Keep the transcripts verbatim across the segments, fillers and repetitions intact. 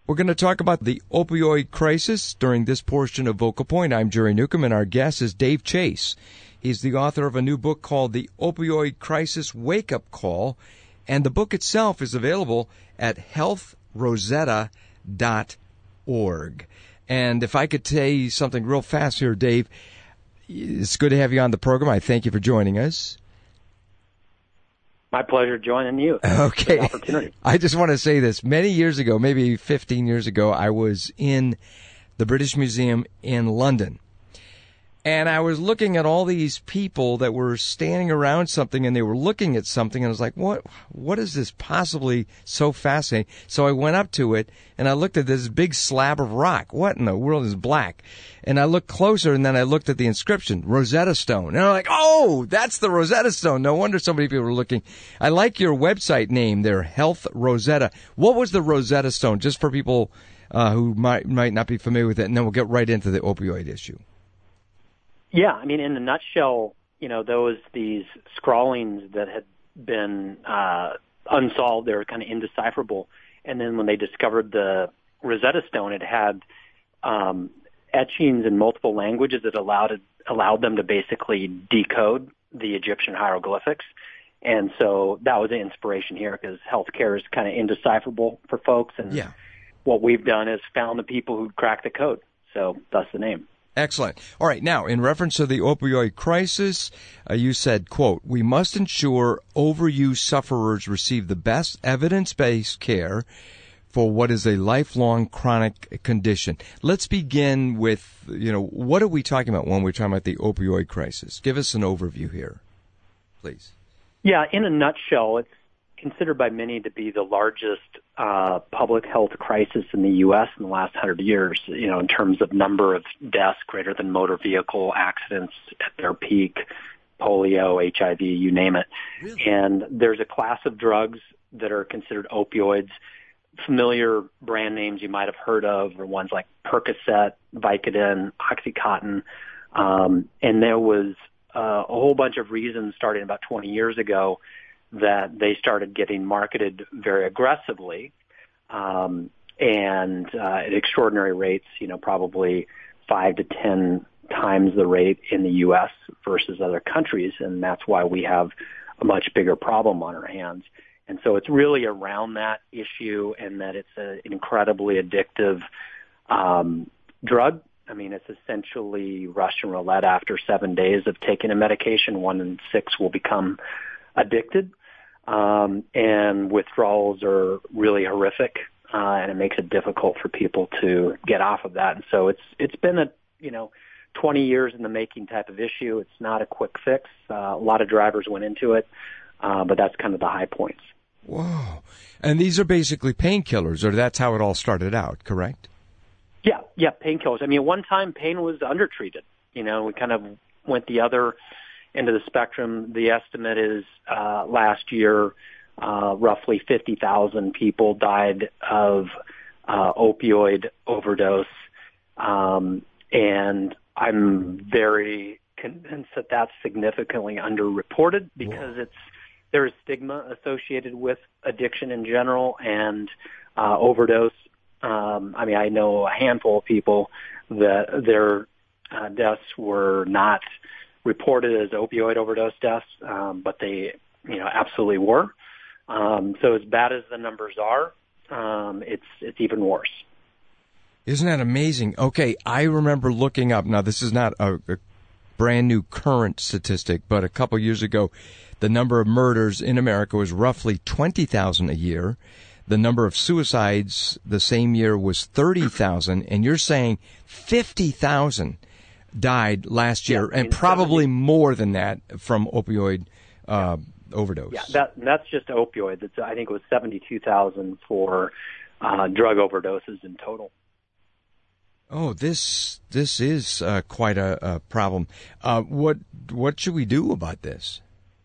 We're going to talk about the opioid crisis during this portion of Vocal Point. I'm Jerry Newcomb, and our guest is Dave Chase. He's the author of a new book called The Opioid Crisis Wake-Up Call, and the book itself is available at health rosetta dot org. And if I could tell you something real fast here, Dave, it's good to have you on the program. I thank you for joining us. My pleasure joining you. Okay. For the opportunity. I just want to say this. Many years ago, maybe fifteen years ago, I was in the British Museum in London. And I was looking at all these people that were standing around something, and they were looking at something, and I was like, what, what is this possibly so fascinating? So I went up to it, and I looked at this big slab of rock. What in the world is black? And I looked closer, and then I looked at the inscription, Rosetta Stone. And I'm like, oh, that's the Rosetta Stone. No wonder so many people were looking. I like your website name there, Health Rosetta. What was the Rosetta Stone, just for people uh, who might might not be familiar with it, and then we'll get right into the opioid issue. Yeah, I mean, in a nutshell, you know, there was these scrawlings that had been uh, unsolved. They were kind of indecipherable. And then when they discovered the Rosetta Stone, it had um, etchings in multiple languages that allowed it, allowed them to basically decode the Egyptian hieroglyphics. And so that was the inspiration here, because healthcare is kind of indecipherable for folks. And yeah. What we've done is found the people who cracked the code. So that's the name. Excellent. All right. Now, in reference to the opioid crisis, uh, you said, quote, we must ensure overuse sufferers receive the best evidence-based care for what is a lifelong chronic condition. Let's begin with, you know, what are we talking about when we're talking about the opioid crisis? Give us an overview here, please. Yeah, in a nutshell, it's considered by many to be the largest uh, public health crisis in the U S in the last hundred years, you know, in terms of number of deaths greater than motor vehicle accidents at their peak, polio, H I V, you name it. Really? And there's a class of drugs that are considered opioids. Familiar brand names you might have heard of are ones like Percocet, Vicodin, Oxycontin. Um, and there was uh, a whole bunch of reasons starting about twenty years ago that they started getting marketed very aggressively um, and uh, at extraordinary rates, you know, probably five to ten times the rate in the U S versus other countries. And that's why we have a much bigger problem on our hands. And so it's really around that issue, and that it's an incredibly addictive um, drug. I mean, it's essentially Russian roulette. After seven days of taking a medication, one in six will become addicted. Um, and withdrawals are really horrific, uh, and it makes it difficult for people to get off of that. And so it's it's been a you know twenty years in the making type of issue. It's not a quick fix. Uh, a lot of drivers went into it, uh, but that's kind of the high points. Whoa! And these are basically painkillers, or that's how it all started out, correct? Yeah, yeah, painkillers. I mean, at one time pain was undertreated. You know, we kind of went the other into the spectrum. The estimate is uh, last year, uh, roughly fifty thousand people died of uh, opioid overdose. Um, and I'm very convinced that that's significantly underreported, because Whoa. it's there is stigma associated with addiction in general and uh, overdose. Um, I mean, I know a handful of people that their uh, deaths were not reported as opioid overdose deaths, um, but they, you know, absolutely were. Um, so as bad as the numbers are, um, it's it's even worse. Isn't that amazing? Okay, I remember looking up. Now, this is not a, a brand new current statistic, but a couple years ago, the number of murders in America was roughly twenty thousand a year. The number of suicides the same year was thirty thousand, and you're saying fifty thousand died last year, yeah, I mean, and probably seventy more than that from opioid uh, overdose. Yeah, that, that's just opioids. It's, I think it was seventy-two thousand for uh, drug overdoses in total. Oh, this this is uh, quite a, a problem. Uh, what what should we do about this?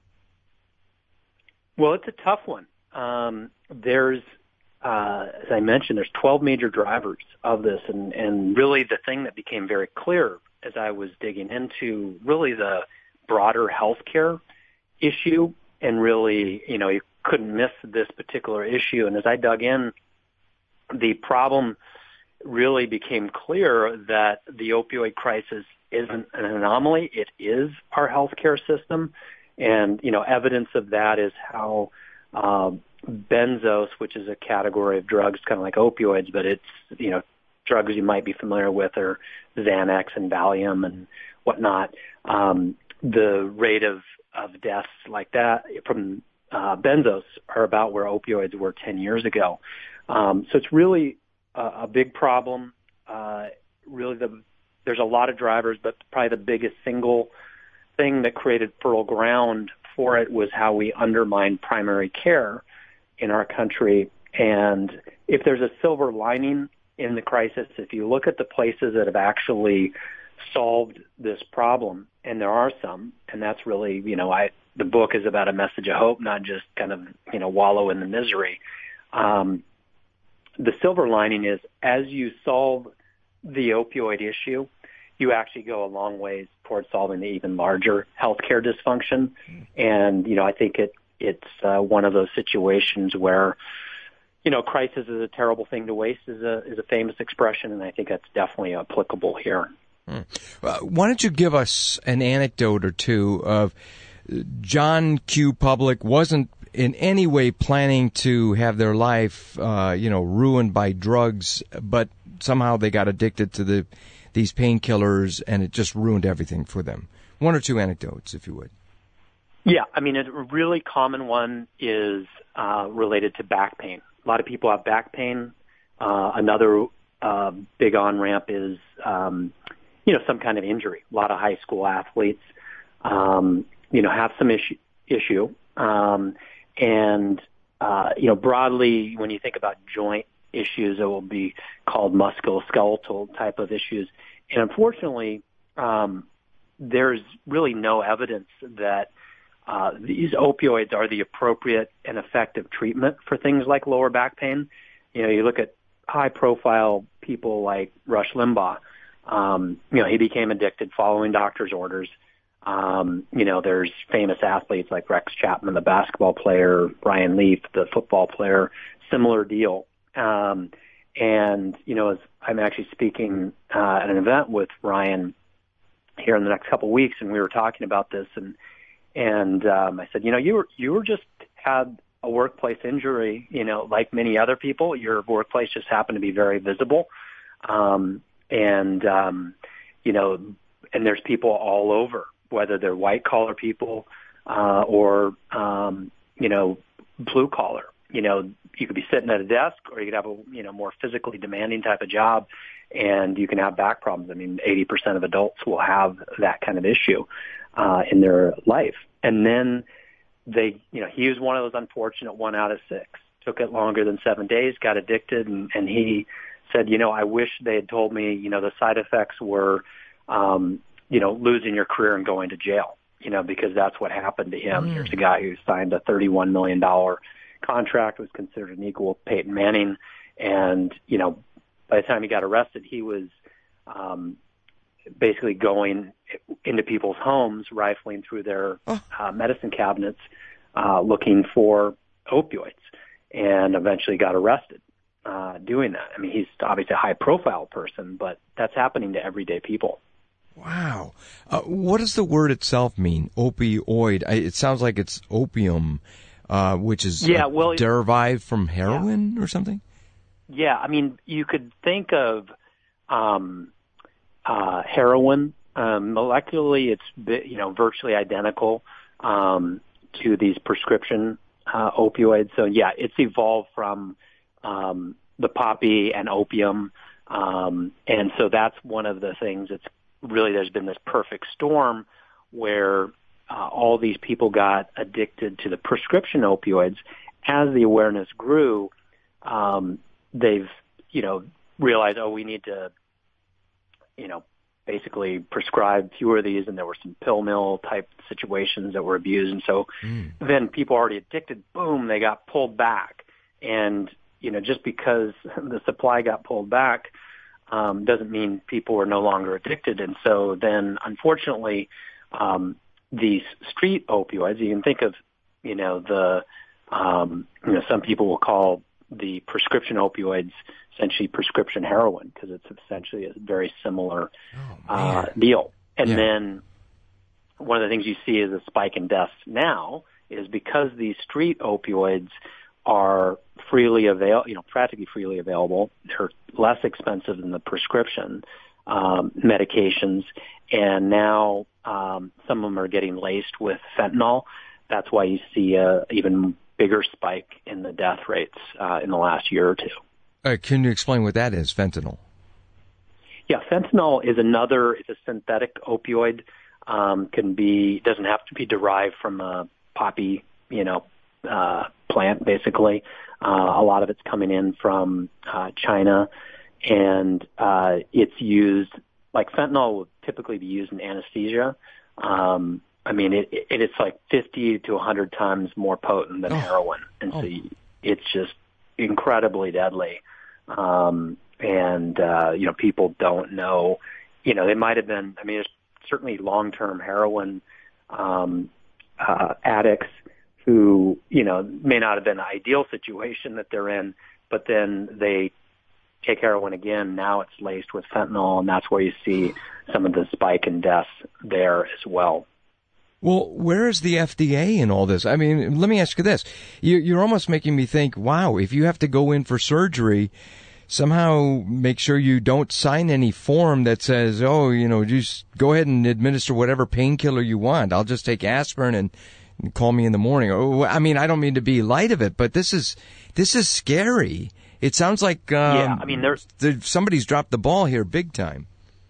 Well, it's a tough one. Um, there's, uh, as I mentioned, there's twelve major drivers of this, and, and really the thing that became very clear as I was digging into really the broader healthcare issue, and really, you know, you couldn't miss this particular issue. And as I dug in, the problem really became clear that the opioid crisis isn't an anomaly. It is our healthcare system. And, you know, evidence of that is how uh, benzos, which is a category of drugs kind of like opioids, but it's, you know, drugs you might be familiar with are Xanax and Valium and whatnot. Um, the rate of, of deaths like that from uh, benzos are about where opioids were ten years ago. Um, so it's really a, a big problem. Uh, really, the, there's a lot of drivers, but probably the biggest single thing that created fertile ground for it was how we undermined primary care in our country. And if there's a silver lining in the crisis, if you look at the places that have actually solved this problem, and there are some, and that's really, you know, I the book is about a message of hope, not just kind of, you know, wallow in the misery. Um, the silver lining is as you solve the opioid issue, you actually go a long ways towards solving the even larger healthcare dysfunction. And, you know, I think it it's uh, one of those situations where, you know, crisis is a terrible thing to waste is a is a famous expression, and I think that's definitely applicable here. Hmm. Uh, why don't you give us an anecdote or two of John Q. Public wasn't in any way planning to have their life, uh, you know, ruined by drugs, but somehow they got addicted to the these painkillers, and it just ruined everything for them. One or two anecdotes, if you would. Yeah, I mean, a really common one is uh, related to back pain. A lot of people have back pain. Uh, another uh, big on-ramp is, um, you know, some kind of injury. A lot of high school athletes, um, you know, have some issue. issue. Um, and, uh, you know, broadly, when you think about joint issues, it will be called musculoskeletal type of issues. And unfortunately, um, there's really no evidence that uh, these opioids are the appropriate and effective treatment for things like lower back pain. You know, you look at high-profile people like Rush Limbaugh. Um, you know, he became addicted following doctor's orders. Um, you know, there's famous athletes like Rex Chapman, the basketball player, Ryan Leaf, the football player, similar deal. Um, and, you know, as I'm actually speaking uh, at an event with Ryan here in the next couple of weeks, and we were talking about this, and and um, I said, you know, you were you were just had a workplace injury, you know, like many other people. Your workplace just happened to be very visible, um, and um, you know, and there's people all over, whether they're white collar people uh, or um, you know, blue collar. You know, you could be sitting at a desk, or you could have a, you know, more physically demanding type of job, and you can have back problems. I mean, eighty percent of adults will have that kind of issue uh, in their life. And then they, you know, he was one of those unfortunate one out of six. Took it longer than seven days, got addicted, and, and he said, you know, I wish they had told me, you know, the side effects were, um, you know, losing your career and going to jail, you know, because that's what happened to him. Mm. Here's a guy who signed a thirty-one million dollars contract, was considered an equal Peyton Manning, and you know, by the time he got arrested, he was um, basically going into people's homes, rifling through their oh. uh, medicine cabinets, uh, looking for opioids, and eventually got arrested uh, doing that. I mean, he's obviously a high-profile person, but that's happening to everyday people. Wow. Uh, what does the word itself mean, opioid? I, it sounds like it's opium. Uh, which is yeah, uh, well, derived from heroin yeah. or something? Yeah, I mean, you could think of um, uh, heroin. Um, molecularly, it's, you know, virtually identical um, to these prescription uh, opioids. So, yeah, it's evolved from um, the poppy and opium. Um, and so that's one of the things that's really, there's been this perfect storm where Uh, all these people got addicted to the prescription opioids. As the awareness grew, um, they've, you know, realized, oh, we need to, you know, basically prescribe fewer of these, and there were some pill mill type situations that were abused. And so mm. then people already addicted, boom, they got pulled back. And, you know, just because the supply got pulled back um, doesn't mean people are no longer addicted. And so then, unfortunately, um, these street opioids, you can think of, you know, the, um, you know, some people will call the prescription opioids, essentially prescription heroin, because it's essentially a very similar oh, uh, deal. And yeah. then one of the things you see is a spike in deaths now is because these street opioids are freely available, you know, practically freely available. They're less expensive than the prescription um, medications, and now um, some of them are getting laced with fentanyl. That's why you see a even bigger spike in the death rates uh, in the last year or two. Uh, can you explain what that is, fentanyl? Yeah, fentanyl is another. It's a synthetic opioid. Um, can be doesn't have to be derived from a poppy, you know, uh, plant. Basically, uh, a lot of it's coming in from uh, China, and uh, it's used like fentanyl would typically be used in anesthesia. Um, I mean, it, it it's like fifty to one hundred times more potent than oh. heroin, and oh. so it's just incredibly deadly. Um, and uh, you know, people don't know. You know, they might have been. I mean, there's certainly long-term heroin um, uh, addicts who, you know, may not have been an ideal situation that they're in, but then they take heroin again. Now it's laced with fentanyl, and that's where you see some of the spike in deaths there as well. Well, where is the F D A in all this? I mean, let me ask you this. You, you're almost making me think, wow, if you have to go in for surgery, somehow make sure you don't sign any form that says, oh, you know, just go ahead and administer whatever painkiller you want. I'll just take aspirin and, and call me in the morning. Oh, I mean, I don't mean to be light of it, but this is this is scary. It sounds like um, yeah, I mean, there's there, somebody's dropped the ball here big time.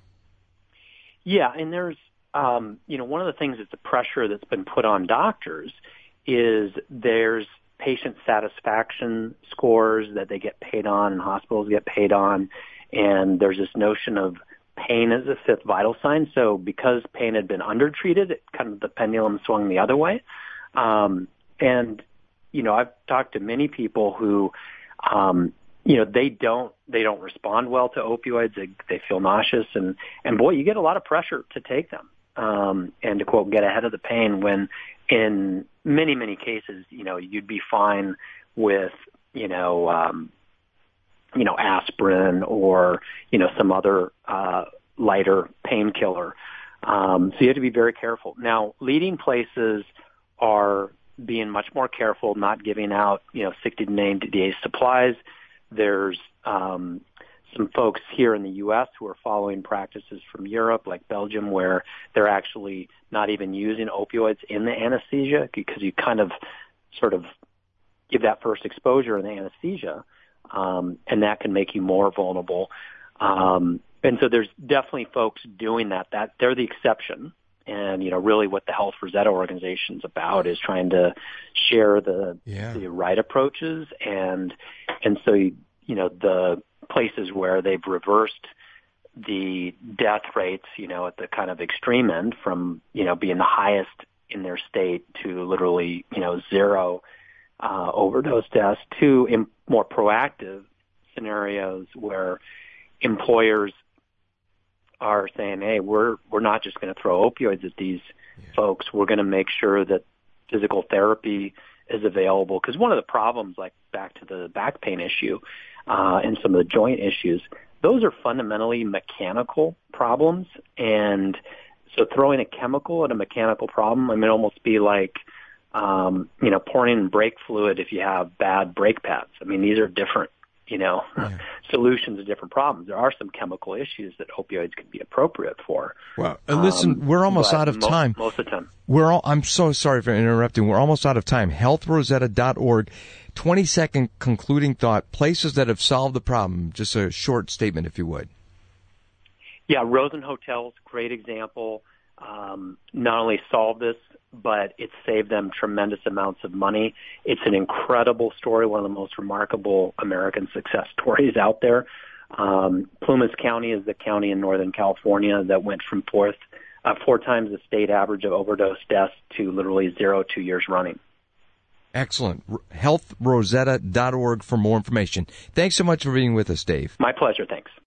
Yeah, and there's, um, you know, one of the things that's the pressure that's been put on doctors is there's patient satisfaction scores that they get paid on and hospitals get paid on. And there's this notion of pain as a fifth vital sign. So because pain had been undertreated, it kind of the pendulum swung the other way. Um, and, you know, I've talked to many people who, um, you know, they don't, they don't respond well to opioids. They, they feel nauseous and, and boy, you get a lot of pressure to take them. Um, and to quote, get ahead of the pain when in many, many cases, you know, you'd be fine with, you know, um, you know, aspirin or, you know, some other, uh, lighter painkiller. Um, so you have to be very careful. Now, leading places are being much more careful, not giving out, you know, sixty to ninety days supplies. There's, um, some folks here in the U S who are following practices from Europe, like Belgium, where they're actually not even using opioids in the anesthesia because you kind of sort of give that first exposure in the anesthesia, um, and that can make you more vulnerable. Um, and so there's definitely folks doing that. That they're the exception. And, you know, really what the Health Rosetta organization is about is trying to share the, yeah. the right approaches. And, and so, you, you know, the places where they've reversed the death rates, you know, at the kind of extreme end from, you know, being the highest in their state to literally, you know, zero uh, overdose deaths to im- more proactive scenarios where employers are saying, hey, we're we're not just going to throw opioids at these yeah. folks. We're going to make sure that physical therapy is available. Because one of the problems, like back to the back pain issue uh, and some of the joint issues, those are fundamentally mechanical problems. And so throwing a chemical at a mechanical problem, I mean, almost be like, um, you know, pouring in brake fluid if you have bad brake pads. I mean, these are different, you know, yeah. solutions to different problems. There are some chemical issues that opioids can be appropriate for. Well, uh, listen, um, we're almost out of mo- time. Most of the time. We're all, I'm so sorry for interrupting. We're almost out of time. health rosetta dot org. twenty second concluding thought. Places that have solved the problem. Just a short statement, if you would. Yeah, Rosen Hotels, great example. Um, not only solved this, but it saved them tremendous amounts of money. It's an incredible story, one of the most remarkable American success stories out there. Um, Plumas County is the county in Northern California that went from fourth, uh, four times the state average of overdose deaths to literally zero two years running. Excellent. health rosetta dot org for more information. Thanks so much for being with us, Dave. My pleasure. Thanks.